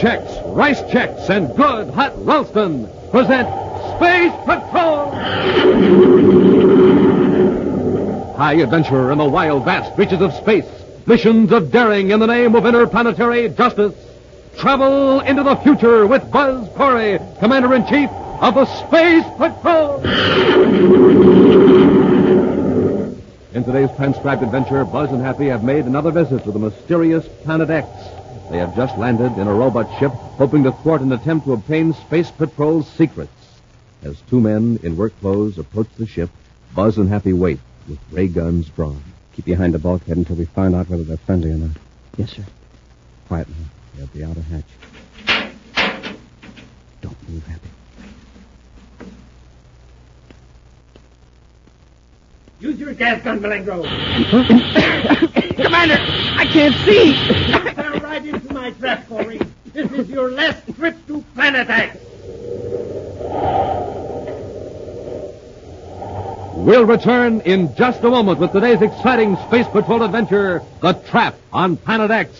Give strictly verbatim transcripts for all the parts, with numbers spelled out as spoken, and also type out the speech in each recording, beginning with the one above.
Chex, Rice Chex, and Good Hot Ralston present Space Patrol! High adventure in the wild, vast reaches of space. Missions of daring in the name of interplanetary justice. Travel into the future with Buzz Corey, Commander-in-Chief of the Space Patrol! In today's transcribed adventure, Buzz and Happy have made another visit to the mysterious Planet X. They have just landed in a robot ship, hoping to thwart an attempt to obtain Space Patrol's secrets. As two men in work clothes approach the ship, Buzz and Happy wait with ray guns drawn. Keep behind the bulkhead until we find out whether they're friendly or not. Yes, sir. Quiet now. They're at the outer hatch. Don't move, Happy. Use your gas gun, Malengro. Commander, I can't see. Fell right into my trap, Corey. This is your last trip to Planet X. We'll return in just a moment with today's exciting Space Patrol adventure, The Trap on Planet X.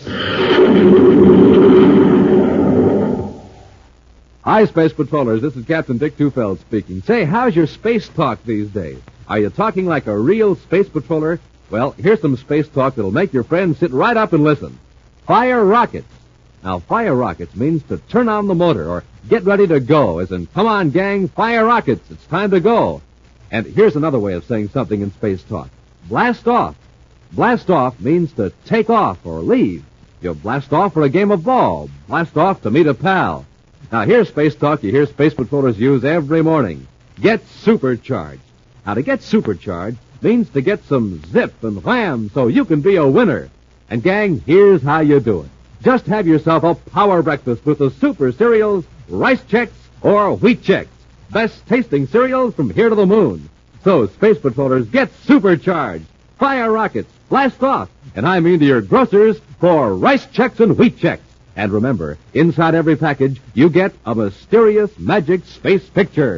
Hi, Space Patrollers. This is Captain Dick Tufeld speaking. Say, how's your space talk these days? Are you talking like a real space patroller? Well, here's some space talk that'll make your friends sit right up and listen. Fire rockets. Now, fire rockets means to turn on the motor or get ready to go, as in, come on, gang, fire rockets. It's time to go. And here's another way of saying something in space talk. Blast off. Blast off means to take off or leave. You blast off for a game of ball. Blast off to meet a pal. Now, here's space talk you hear space patrollers use every morning. Get supercharged. Now, to get supercharged means to get some zip and wham so you can be a winner. And, gang, here's how you do it. Just have yourself a power breakfast with the super cereals, Rice Chex or Wheat Chex. Best tasting cereals from here to the moon. So, Space Patrollers, get supercharged. Fire rockets, blast off, and I mean to your grocers for Rice Chex and Wheat Chex. And remember, inside every package, you get a mysterious magic space picture.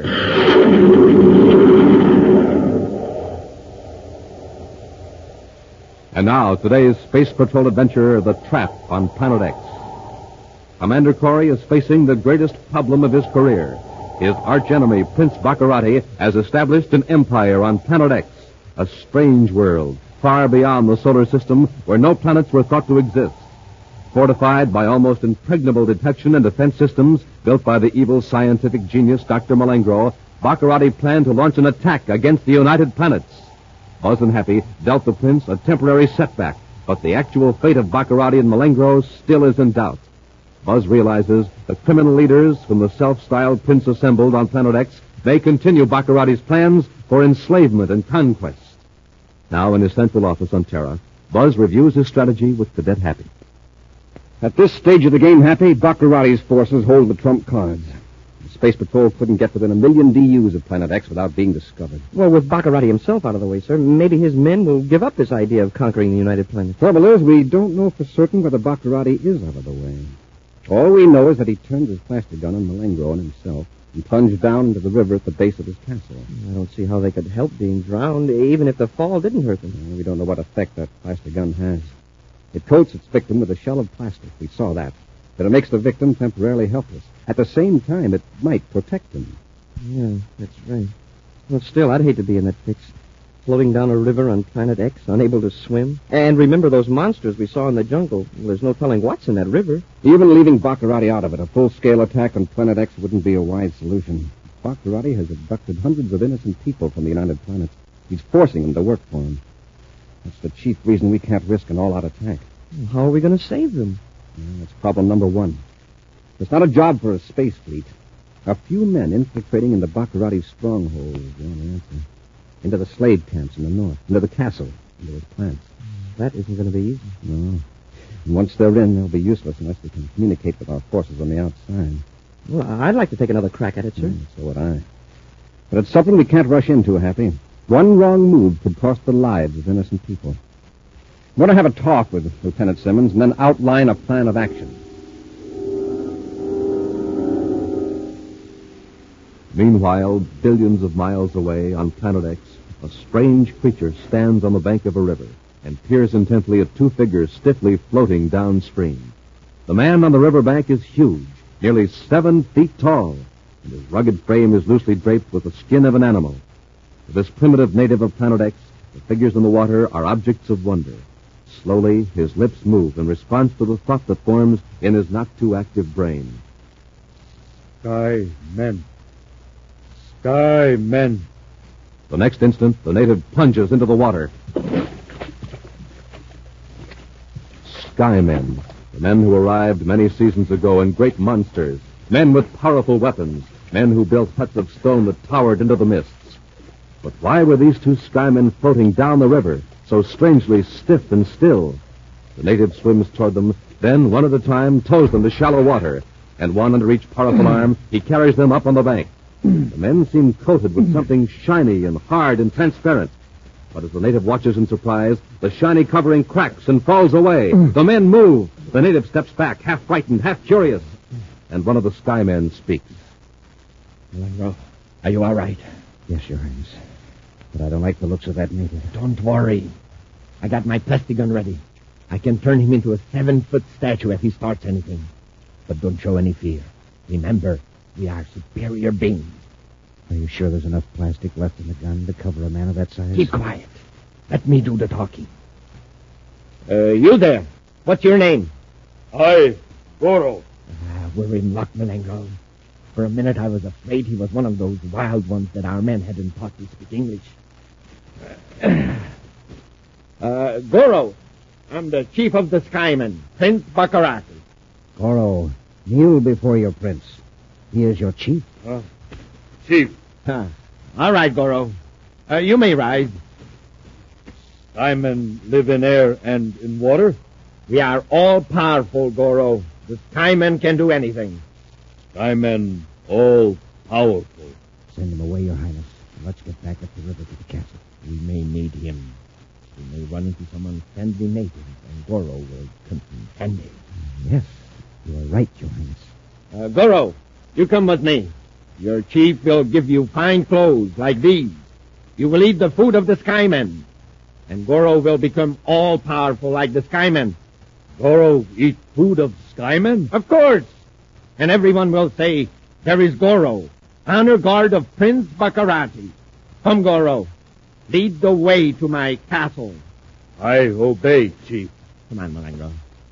And now, today's Space Patrol adventure, The Trap on Planet X. Commander Corey is facing the greatest problem of his career. His archenemy, Prince Baccarati, has established an empire on Planet X, a strange world, far beyond the solar system, where no planets were thought to exist. Fortified by almost impregnable detection and defense systems built by the evil scientific genius Doctor Malengro, Baccarati planned to launch an attack against the United Planets. Buzz and Happy dealt the prince a temporary setback, but the actual fate of Baccarati and Malengro still is in doubt. Buzz realizes the criminal leaders whom the self-styled prince assembled on Planet X may continue Baccarati's plans for enslavement and conquest. Now, in his central office on Terra, Buzz reviews his strategy with Cadet Happy. At this stage of the game, Happy, Baccarati's forces hold the trump cards. The Space Patrol couldn't get within a million D Us of Planet X without being discovered. Well, with Baccarati himself out of the way, sir, maybe his men will give up this idea of conquering the United Planets. Trouble is, we don't know for certain whether Baccarati is out of the way. All we know is that he turned his plaster gun on Malengro and himself and plunged down into the river at the base of his castle. I don't see how they could help being drowned, even if the fall didn't hurt them. Well, we don't know what effect that plaster gun has. It coats its victim with a shell of plastic. We saw that. But it makes the victim temporarily helpless. At the same time, it might protect him. Yeah, that's right. Well, still, I'd hate to be in that fix. Floating down a river on Planet X, unable to swim. And remember those monsters we saw in the jungle. Well, there's no telling what's in that river. Even leaving Baccarati out of it, a full-scale attack on Planet X wouldn't be a wise solution. Baccarati has abducted hundreds of innocent people from the United Planets. He's forcing them to work for him. That's the chief reason we can't risk an all-out attack. Well, how are we going to save them? Well, that's problem number one. It's not a job for a space fleet. A few men infiltrating into Baccarati's stronghold is the only answer. Into the slave camps in the north, into the castle, into his plants. That isn't going to be easy. No. And once they're in, they'll be useless unless we can communicate with our forces on the outside. Well, I'd like to take another crack at it, sir. Mm, so would I. But it's something we can't rush into, Happy. One wrong move could cost the lives of innocent people. I want to have a talk with Lieutenant Simmons and then outline a plan of action. Meanwhile, billions of miles away on Planet X, a strange creature stands on the bank of a river and peers intently at two figures stiffly floating downstream. The man on the riverbank is huge, nearly seven feet tall, and his rugged frame is loosely draped with the skin of an animal. To this primitive native of Planet X, the figures in the water are objects of wonder. Slowly, his lips move in response to the thought that forms in his not-too-active brain. Sky men. Sky men. The next instant, the native plunges into the water. Sky men. The men who arrived many seasons ago in great monsters. Men with powerful weapons. Men who built huts of stone that towered into the mists. But why were these two sky men floating down the river, so strangely stiff and still? The native swims toward them, then, one at a time, tows them to shallow water. And one under each powerful arm, he carries them up on the bank. The men seem coated with something shiny and hard and transparent. But as the native watches in surprise, the shiny covering cracks and falls away. The men move. The native steps back, half frightened, half curious. And one of the sky men speaks. Malengo, are you all right? Yes, Your Highness. But I don't like the looks of that native. Don't worry. I got my plastic gun ready. I can turn him into a seven-foot statue if he starts anything. But don't show any fear. Remember, we are superior beings. Are you sure there's enough plastic left in the gun to cover a man of that size? Keep quiet. Let me do the talking. Uh, you there. What's your name? I, Goro. Ah, we're in luck, Malengo. For a minute I was afraid he was one of those wild ones that our men hadn't taught to speak English. uh, Goro, I'm the chief of the Skymen, Prince Baccarati. Goro, kneel before your prince. He is your chief. Uh, chief. Huh. All right, Goro. Uh, you may rise. Skymen live in air and in water? We are all powerful, Goro. The Skymen can do anything. Skymen all powerful. Send him away, Your Highness. And let's get back up the river to the castle. We may need him. We may run into some unfriendly natives, and Goro will contend it. Yes, you are right, Your Highness. Uh, Goro, you come with me. Your chief will give you fine clothes like these. You will eat the food of the Skymen. And Goro will become all-powerful like the Skymen. Goro eat food of Skymen? Of course. And everyone will say, there is Goro, honor guard of Prince Baccarati. Come, Goro. Lead the way to my castle. I obey, Chief. Come on, Malengo.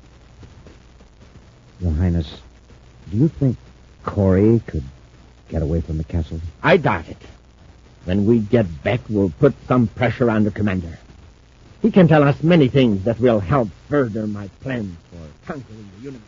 Your Highness, do you think Corey could get away from the castle? I doubt it. When we get back, we'll put some pressure on the commander. He can tell us many things that will help further my plans for conquering the universe.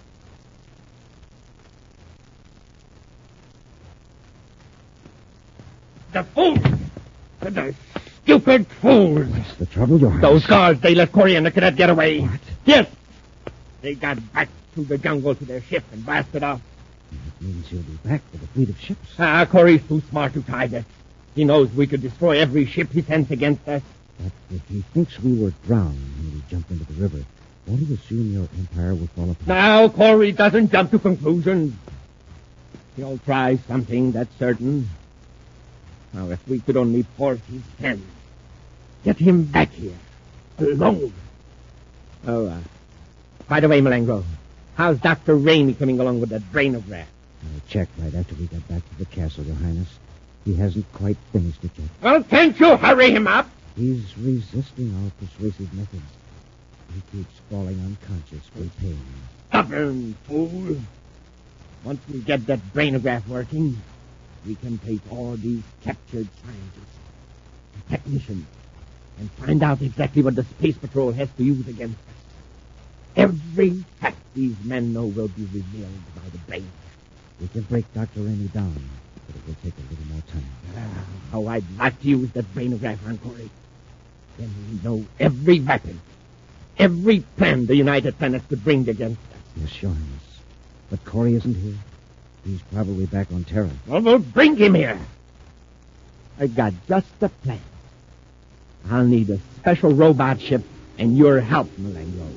The fools! The stupid fools! What's the trouble, Your Highness? Those guards, they let Corey and the cadet get away. What? Yes! They got back through the jungle to their ship and blasted off. That means he'll be back with a fleet of ships. Ah, Corey's too smart to try this. He knows we could destroy every ship he sends against us. But if he thinks we were drowned when we jumped into the river, won't he assume your empire will fall apart? Now, Corey doesn't jump to conclusions. He'll try something, that's certain. Now, if we could only force his hand. Get him back here. Alone. Oh, uh, by the way, Malengo, how's Doctor Rainey coming along with that brainograph? I checked right after we got back to the castle, Your Highness. He hasn't quite finished it yet. Well, can't you hurry him up? He's resisting our persuasive methods. He keeps falling unconscious with pain. Stubborn fool. Once we get that brainograph working, we can take all these captured scientists and technicians and find out exactly what the Space Patrol has to use against us. Every fact these men know will be revealed by the brain. We can break Doctor Rainey down, but it will take a little more time. Ah, how I'd like to use that brainograph on Corey. Then we know every weapon, every plan the United Planets could bring against us. Yes, Your Highness. But Corey isn't here. He's probably back on Terra. Well, we'll bring him here. I got just the plan. I'll need a special robot ship and your help, Malengo.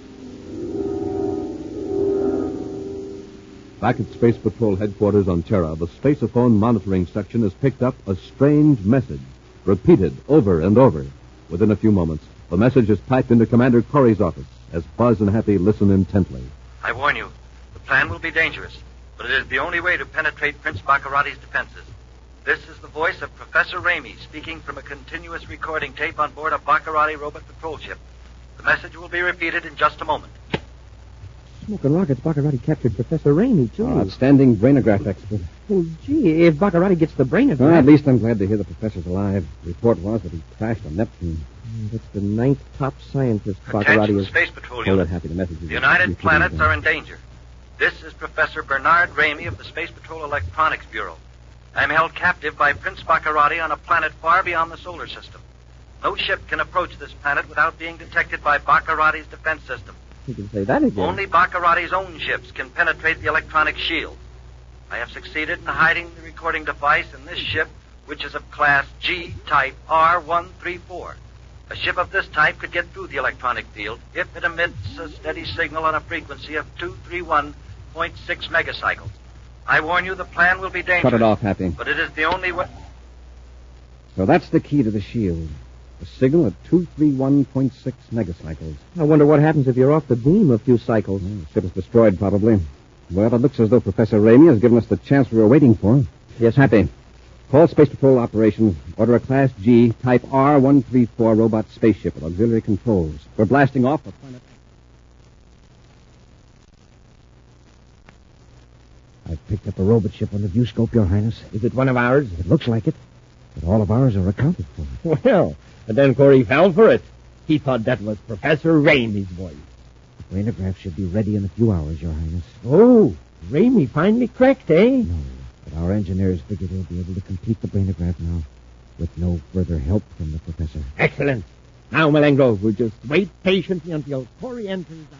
Back at Space Patrol headquarters on Terra, the Spaceophone monitoring section has picked up a strange message, repeated over and over. Within a few moments, the message is typed into Commander Corey's office as Buzz and Happy listen intently. I warn you, plan will be dangerous, but it is the only way to penetrate Prince Baccarati's defenses. This is the voice of Professor Ramey speaking from a continuous recording tape on board a Baccarati robot patrol ship. The message will be repeated in just a moment. Smoking rockets, Baccarati captured Professor Ramey, too. Oh, outstanding brainograph expert. Well, gee, if Baccarati gets the brainograph... Well, at least I'm glad to hear the professor's alive. The report was that he crashed on Neptune. That's the ninth top scientist Baccarati Attention, is... Space Patrol Hold Unit. it, Happy. The message is... The United Planets are in danger. This is Professor Bernard Ramey of the Space Patrol Electronics Bureau. I'm held captive by Prince Baccarati on a planet far beyond the solar system. No ship can approach this planet without being detected by Baccarati's defense system. You can say that again. Only Baccarati's own ships can penetrate the electronic shield. I have succeeded in hiding the recording device in this ship, which is of class G type R one thirty-four. A ship of this type could get through the electronic field if it emits a steady signal on a frequency of two thirty-one point six megacycles. I warn you, the plan will be dangerous. Cut it off, Happy. But it is the only way... So that's the key to the shield. A signal at two thirty-one point six megacycles. I wonder what happens if you're off the beam a few cycles. Well, the ship is destroyed, probably. Well, it looks as though Professor Ramey has given us the chance we were waiting for. Yes, Happy. Call Space Patrol Operations. Order a Class G, Type R one thirty-four robot spaceship with auxiliary controls. We're blasting off for planet... I've picked up a robot ship on the viewscope, Your Highness. Is it one of ours? It looks like it. But all of ours are accounted for. Well, but then Corey fell for it. He thought that was Professor Ramey's voice. The brainograph should be ready in a few hours, Your Highness. Oh, Ramey finally cracked, eh? No, but our engineers figure they'll be able to complete the brainograph now with no further help from the professor. Excellent. Now, Malengo, we'll just wait patiently until Corey enters our...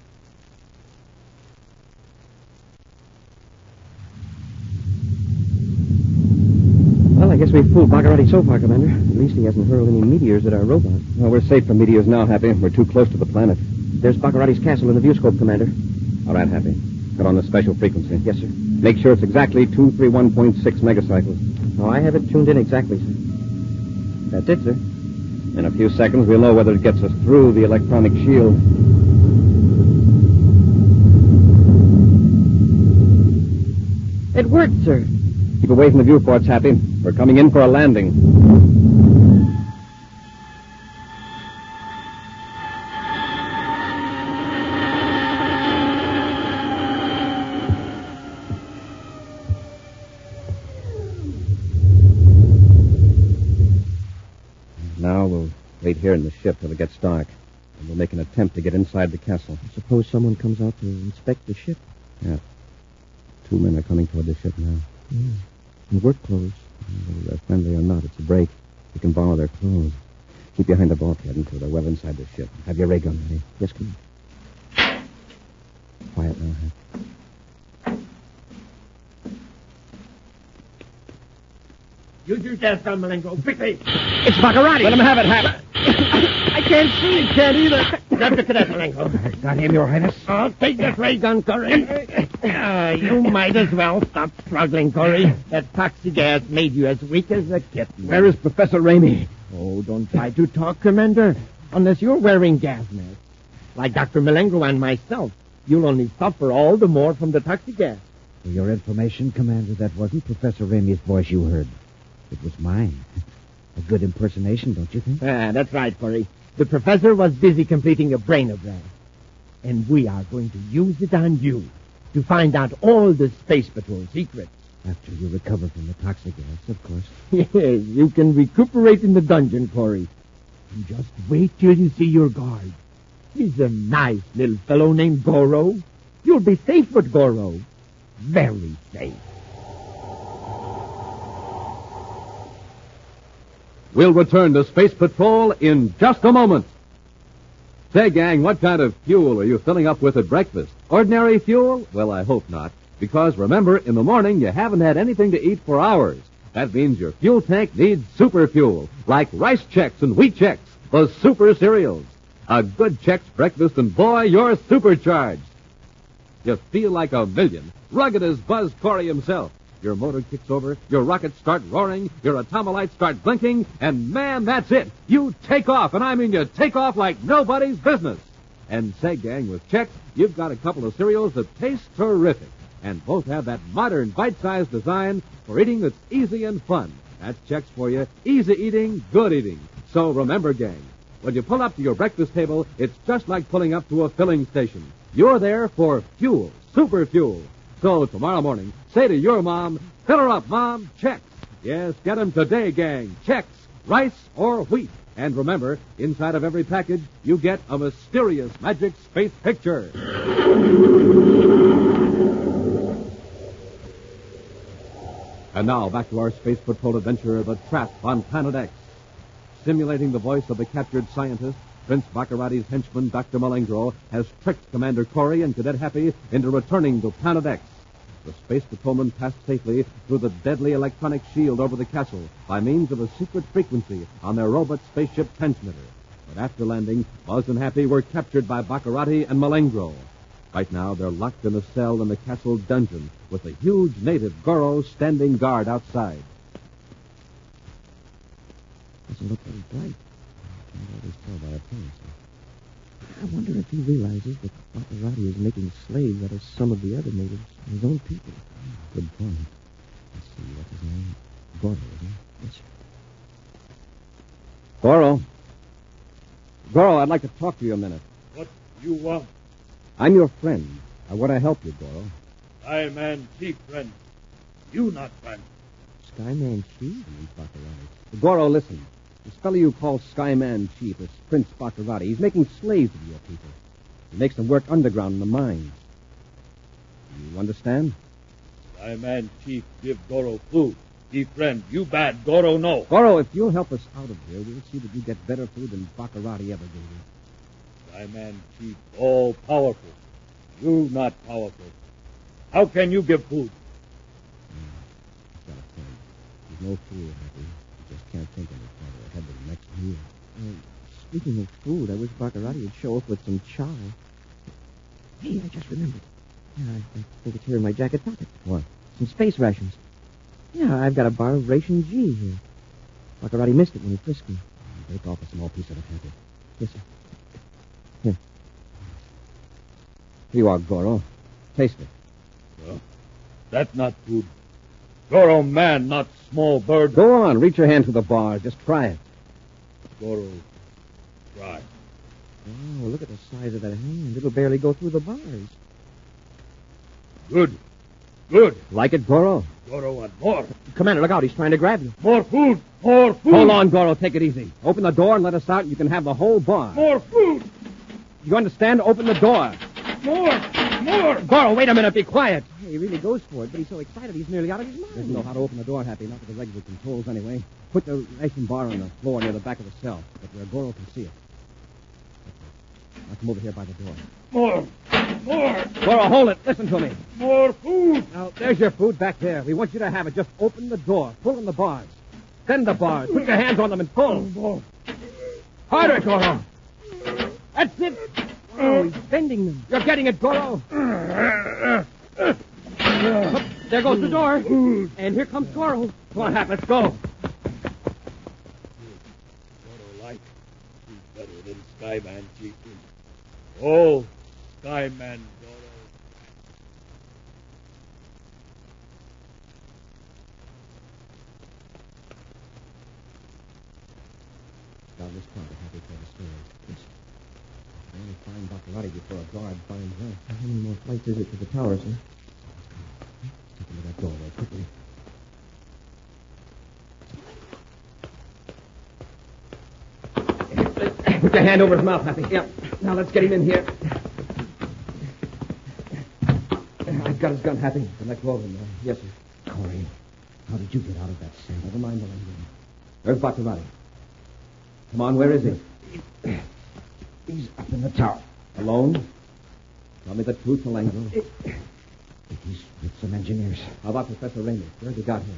Well, I guess we've fooled Baccarati so far, Commander. At least he hasn't hurled any meteors at our robot. Well, we're safe from meteors now, Happy. We're too close to the planet. There's Baccarati's castle in the viewscope, Commander. All right, Happy. Put on the special frequency. Yes, sir. Make sure it's exactly two thirty-one point six megacycles. Oh, I have it tuned in exactly, sir. That's it, sir. In a few seconds, we'll know whether it gets us through the electronic shield. It worked, sir. Keep away from the viewports, Happy. We're coming in for a landing. Now we'll wait here in the ship till it gets dark. And we'll make an attempt to get inside the castle. Suppose someone comes out to inspect the ship. Yeah. Two men are coming toward the ship now. Yeah. In work clothes. Whether they're friendly or not, it's a break. You can borrow their clothes. Keep behind the bulkhead until they're well inside the ship. Have your ray gun ready. Yes, Commander. Quiet now, Hank. Use your gas gun, Malengo. Quickly. It's Baccarati. Let him have it, Hap. I can't see. Can't either. Grab the cadet, Malengo. Got him, Your Highness. I'll take that ray gun, Corey. Uh, you might as well stop struggling, Corey. That toxic gas made you as weak as a kitten. Where is Professor Ramey? Oh, don't try to talk, Commander. Unless you're wearing gas masks. Like Doctor Malengo and myself, you'll only suffer all the more from the toxic gas. For your information, Commander, that wasn't Professor Ramey's voice you heard. It was mine. A good impersonation, don't you think? Ah, that's right, Corey. The professor was busy completing a brainograph. And we are going to use it on you to find out all the Space Patrol secrets. After you recover from the toxic gas, of course. Yes, you can recuperate in the dungeon, Corey. And just wait till you see your guard. He's a nice little fellow named Goro. You'll be safe with Goro. Very safe. We'll return to Space Patrol in just a moment. Say, gang, what kind of fuel are you filling up with at breakfast? Ordinary fuel? Well, I hope not. Because, remember, in the morning, you haven't had anything to eat for hours. That means your fuel tank needs super fuel, like Rice Chex and Wheat Chex, those super cereals. A good Chex breakfast, and boy, you're supercharged. You feel like a million, rugged as Buzz Corey himself. Your motor kicks over, your rockets start roaring, your atomolites start blinking, and man, that's it. You take off, and I mean you take off like nobody's business. And say, gang, with Chex, you've got a couple of cereals that taste terrific. And both have that modern, bite-sized design for eating that's easy and fun. That's Chex for you. Easy eating, good eating. So remember, gang, when you pull up to your breakfast table, it's just like pulling up to a filling station. You're there for fuel, super fuel. So tomorrow morning, say to your mom, fill her up, Mom, Chex. Yes, get 'em today, gang. Chex, rice or wheat. And remember, inside of every package, you get a mysterious magic space picture. And now, back to our Space Patrol adventure, The Trap on Planet X. Simulating the voice of the captured scientist, Prince Baccarati's henchman, Doctor Malengro, has tricked Commander Corey and Cadet Happy into returning to Planet X. The Space Patrolmen passed safely through the deadly electronic shield over the castle by means of a secret frequency on their robot spaceship transmitter. But after landing, Buzz and Happy were captured by Baccarati and Malengro. Right now, they're locked in a cell in the castle dungeon with a huge native Goro standing guard outside. Doesn't look very bright. I can't always tell by appearance. I wonder if he realizes that Baccarati is making slaves out of some of the other natives, his own people. Good point. Let's see, what's his name? Goro, isn't it? Yes, sir. Goro. Goro, I'd like to talk to you a minute. What you want? I'm your friend. I want to help you, Goro. I man chief friend. You not friend. Skyman Chief? Baccarati. Goro, listen. This fellow you call Skyman Chief is Prince Baccarati. He's making slaves of your people. He makes them work underground in the mines. You understand? I man chief give Goro food. He friend. You bad. Goro no. Goro, if you'll help us out of here, we'll see that you get better food than Baccarati ever gave you. I man chief all powerful. You not powerful. How can you give food? He's got a point. He's no fool, Happy. He just can't think any farther ahead than the next meal. Uh, speaking of food, I wish Baccarati would show up with some chow. Hey, I just remembered. Yeah, I, I think it's here in my jacket pocket. What? Some space rations. Yeah, I've got a bar of ration G here. Baccarati missed it when he frisked me. Take off a small piece of it, Happy. Yes, sir. Here you are, Goro. Taste it. Well, that's not food. Goro man, not small bird. Go on. Reach your hand to the bar. Just try it. Goro try. Oh, look at the size of that hand. It'll barely go through the bars. Good. Good. Like it, Goro? Goro want more. Commander, look out. He's trying to grab you. More food. More food. Hold on, Goro. Take it easy. Open the door and let us out, and you can have the whole bar. More food. You understand? Open the door. More. More. Goro, wait a minute. Be quiet. Hey, he really goes for it, but he's so excited he's nearly out of his mind. Doesn't know how to open the door, Happy. Not with the regular controls, anyway. Put the ration bar on the floor near the back of the cell, but where Goro can see it. Now come over here by the door. More. More. Goro, hold it. Listen to me. More food. Now, there's your food back there. We want you to have it. Just open the door. Pull on the bars. Bend the bars. Put your hands on them and pull. More. Harder, Goro. That's it. Oh, he's bending them. You're getting it, Goro. There goes the door. And here comes Goro. Come on, Hap, let's go. Goro like. He's better than Skyman chief. Oh, Skyman Goro. Now, this part of Happy told the story. Yes. I only find Baccarati before a guard finds her. How many more flights is it to the tower, sir? Step into that doorway quickly. Put your hand over his mouth, Happy. Yeah. Now let's get him in here. I've got his gun, Happy. And let go of him. Uh, yes, sir. Corey, how did you get out of that cell? Never mind the language. Where's Baccarati? Come on, where is he? He's up in the tower. Alone? Tell me the truth, Malengro. He's with some engineers. How about Professor Raymond? Where's he got him?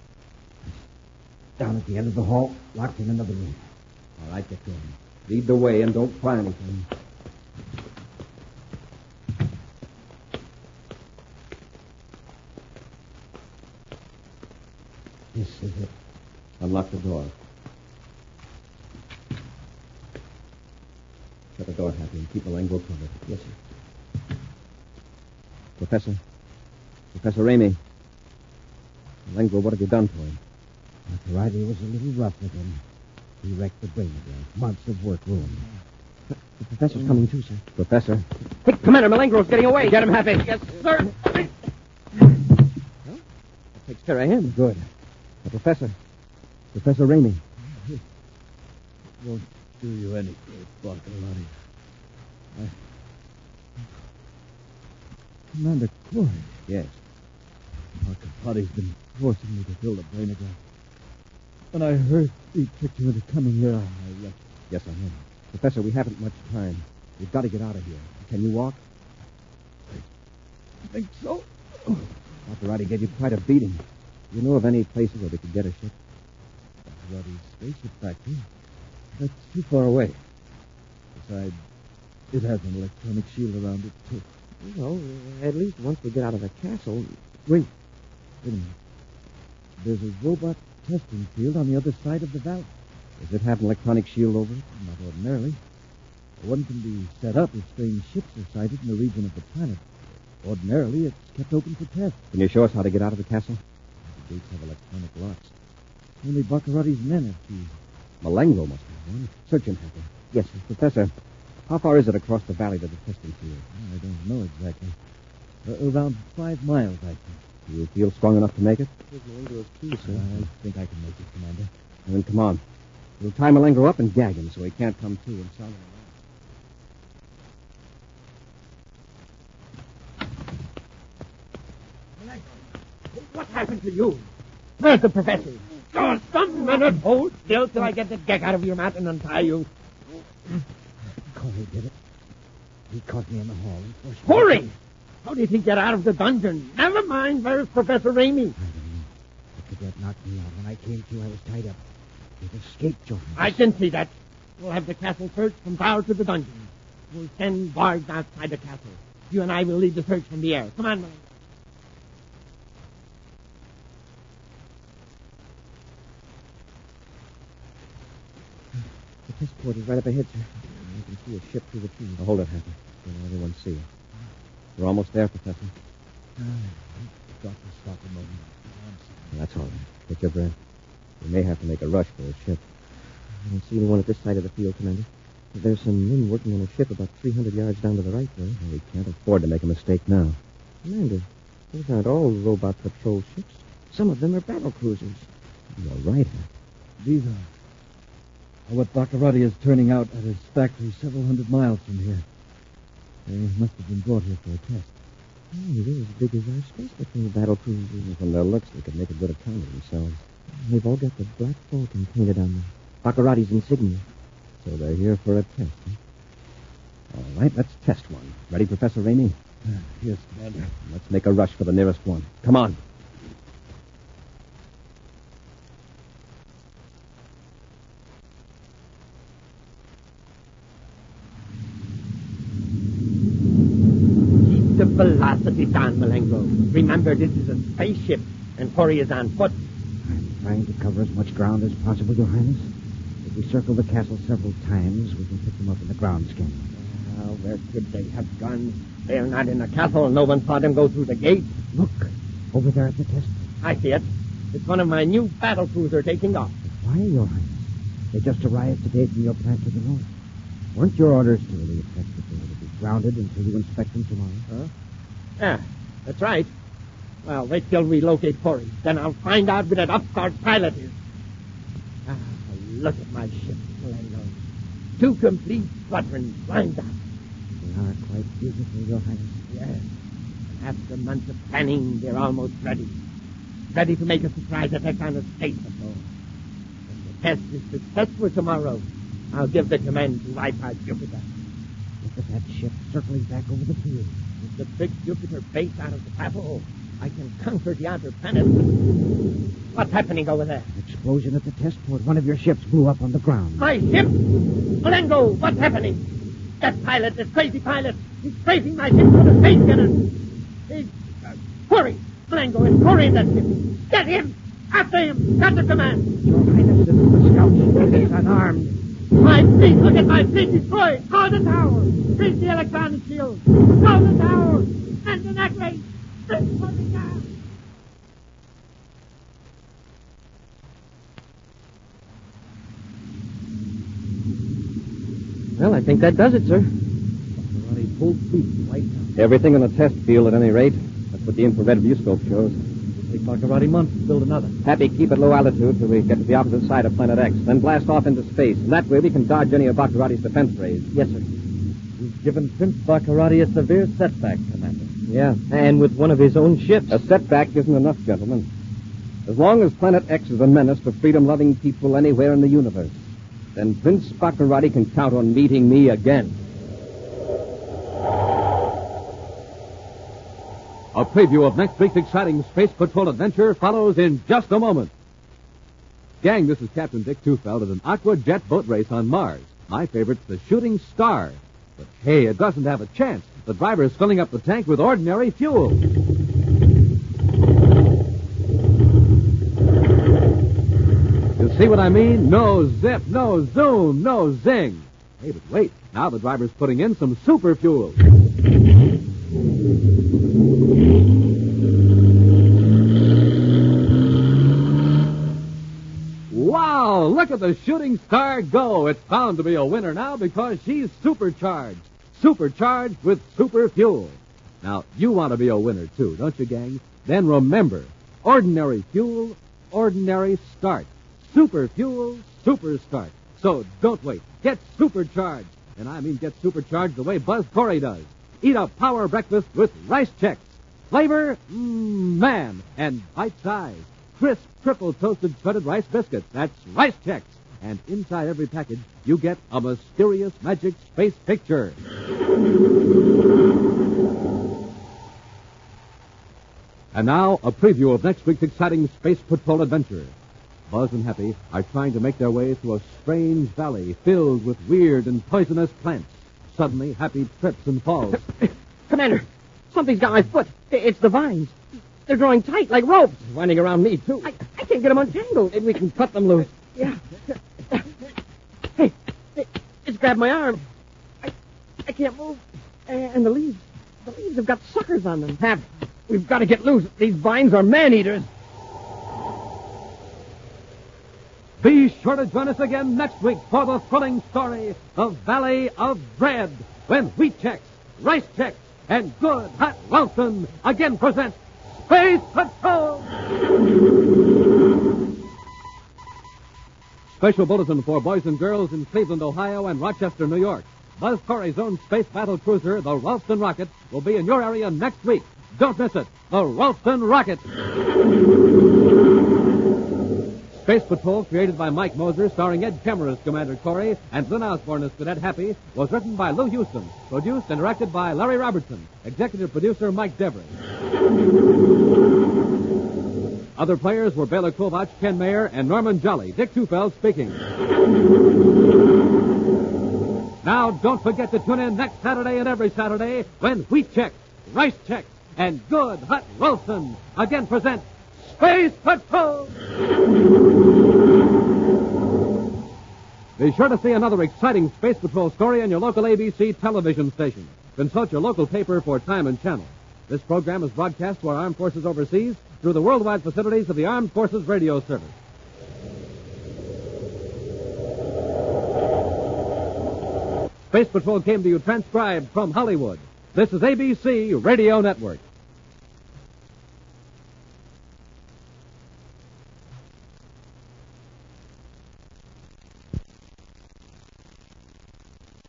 Down at the end of the hall, locked in another room. All right, get going. Lead the way and don't try anything. This is it. Unlock the door. Shut the door, Happy, and keep Malengo covered. Yes, sir. Professor. Professor Ramey. Malengo, what have you done to him? Doctor Riley was a little rough with him. He wrecked the brain again. Months of work ruined. The professor's coming too, sir. Professor. Hey, Commander Malengro's getting away. Get him, Happy. Yes, sir. Well, that takes care of him. Good. Uh, Professor. Professor Ramey. Won't do you any good, Bartolomé. I... Commander Corey. Yes. Our Capati's been forcing me to fill the brainograph. When I heard the picture of it coming here, I left. Yes, I know. Professor, we haven't much time. We've got to get out of here. Can you walk? I think so. Doctor Roddy gave you quite a beating. Do you know of any places where we could get a ship? Roddy's spaceship factory. That's too far away. Besides, it has an electronic shield around it, too. Well, at least once we get out of the castle. Wait. Wait a minute. There's a robot testing field on the other side of the valley. Does it have an electronic shield over it? Not ordinarily. One can be set up if strange ships are sighted in the region of the planet. Ordinarily, it's kept open for tests. Can you show us how to get out of the castle? The gates have electronic locks. Only Baccarotti's men have keys. Malengo must have one. Search him, Happy. Yes, sir. Professor, how far is it across the valley to the testing field? I don't know exactly. Uh, around five miles, I think. Do you feel strong enough to make it? Here's Malengo's key, sir. I think I can make it, Commander. Then come on. We'll tie Malengo up and gag him so he can't come to and sound an alarm. What happened to you? Where's the professor? Oh, some minute. Hold still till I get the gag out of your mouth and untie you. Corey did it. He caught me in the hall and forced me. Corey! How did he get out of the dungeon? Never mind. Where's Professor Ramey? I don't know. The cadet knocked me out. When I came to, I was tied up. It escaped, Joe. I can see that. We'll have the castle searched from tower to the dungeon. We'll send guards outside the castle. You and I will lead the search from the air. Come on, man. The test port is right up ahead, sir. You can see a ship through the trees. Now, hold it, Happy. Don't let anyone see you. We're almost there, Professor. Uh, got to stop a moment. That's all right. Take your breath. We may have to make a rush for a ship. I don't see anyone at this side of the field, Commander. There's some men working on a ship about three hundred yards down to the right there. Well, we can't afford to make a mistake now. Commander, those aren't all robot patrol ships. Some of them are battle cruisers. You're right, Happy. These are, are what Baccarotti is turning out at his factory several hundred miles from here. They must have been brought here for a test. Oh, they're as big as our space patrol battle cruisers. And from their looks, they could make a good account of themselves. They've all got the Black Falcon painted on them. Baccarotti's insignia. So they're here for a test, huh? All right, let's test one. Ready, Professor Ramey? Uh, yes, Commander. Let's make a rush for the nearest one. Come on. Keep the velocity down, Malengo. Remember, this is a spaceship, and Corey is on foot. I'm trying to cover as much ground as possible, Your Highness. If we circle the castle several times, we can pick them up in the ground scanner. Well, where could they have gone? They're not in the castle. No one saw them go through the gate. Look, over there at the test. I see it. It's one of my new battle cruisers taking off. Why, Your Highness? They just arrived today from your plant to the north. Weren't your orders to the effect that they were to be grounded until you inspect them tomorrow? Huh? Yeah, that's right. Well, wait till we locate Corey. Then I'll find out where that upstart pilot is. Ah, look at my ship, Malengo. Two complete squadrons lined up. They are quite beautiful, Your Highness. Yes. After months of planning, they're almost ready. Ready to make a surprise attack on a space patrol. When the test is successful tomorrow, I'll give the command to wipe out Jupiter. Look at that ship circling back over the field. With the big Jupiter base out of the battle, I can conquer the outer planets. What's happening over there? An explosion at the test port. One of your ships blew up on the ground. My ship! Malengo, what's happening? That pilot, that crazy pilot, he's strafing my ship with the space gunners. He's... Uh, Corey! Malengo, it's Corey in that ship. Get him! After him! Got the command! Your Highness, this is the scout ship. It's unarmed. My fleet! Look at my fleet destroyed! Throw the tower! Freeze the electronic shield! Throw the tower! And the necklace! Freeze for the gas! Well, I think that does it, sir. Buckarati full speed, right now. Everything in the test field at any rate. That's what the infrared viewscope shows. It'll take Buckarati months to build another. Happy, keep at low altitude till we get to the opposite side of Planet X. Then blast off into space. And that way we can dodge any of Baccarati's defense rays. Yes, sir. We've given Prince Baccarati a severe setback, Commander. Yeah, and with one of his own ships. A setback isn't enough, gentlemen. As long as Planet X is a menace to freedom-loving people anywhere in the universe, then Prince Baccarati can count on meeting me again. A preview of next week's exciting Space Patrol adventure follows in just a moment. Gang, this is Captain Dick Tufeld at an Aqua Jet boat race on Mars. My favorite's the Shooting Star. But hey, it doesn't have a chance. The driver is filling up the tank with ordinary fuel. You see what I mean? No zip, no zoom, no zing. Hey, but wait. Now the driver's putting in some super fuel. Wow, look at the Shooting Star go. It's bound to be a winner now because she's supercharged. Supercharged with super fuel. Now, you want to be a winner too, don't you, gang? Then remember, ordinary fuel, ordinary start. Super fuel, super start. So don't wait. Get supercharged. And I mean get supercharged the way Buzz Corey does. Eat a power breakfast with Rice Chex. Flavor, mmm, man. And bite size. Crisp, triple toasted shredded rice biscuits. That's Rice Chex. And inside every package, you get a mysterious magic space picture. And now, a preview of next week's exciting Space Patrol adventure. Buzz and Happy are trying to make their way through a strange valley filled with weird and poisonous plants. Suddenly, Happy trips and falls. Commander, something's got my foot. It's the vines. They're drawing tight like ropes. Winding around me, too. I, I can't get them untangled. Maybe we can cut them loose. Yeah. Hey, hey, it's grabbed my arm. I, I can't move. And the leaves, the leaves have got suckers on them. Hap, we've got to get loose. These vines are man-eaters. Be sure to join us again next week for the thrilling story of Valley of Dread, when Wheat Chex, Rice Chex, and Good Hot Ralston again present Space Patrol! Special bulletin for boys and girls in Cleveland, Ohio, and Rochester, New York. Buzz Corey's own space battle cruiser, the Ralston Rocket, will be in your area next week. Don't miss it. The Ralston Rocket. Space Patrol, created by Mike Moser, starring Ed Kemmer as Commander Corey and Lynn Osborne as Cadet Happy, was written by Lou Houston, produced and directed by Larry Robertson, executive producer Mike Devery. Other players were Bela Kovach, Ken Mayer, and Norman Jolly. Dick Tufeld speaking. Now, don't forget to tune in next Saturday and every Saturday when Wheat Chex, Rice Chex, and Good Hot Ralston again present Space Patrol! Be sure to see another exciting Space Patrol story on your local A B C television station. Consult your local paper for time and channel. This program is broadcast to our armed forces overseas through the worldwide facilities of the Armed Forces Radio Service. Space Patrol came to you transcribed from Hollywood. This is A B C Radio Network.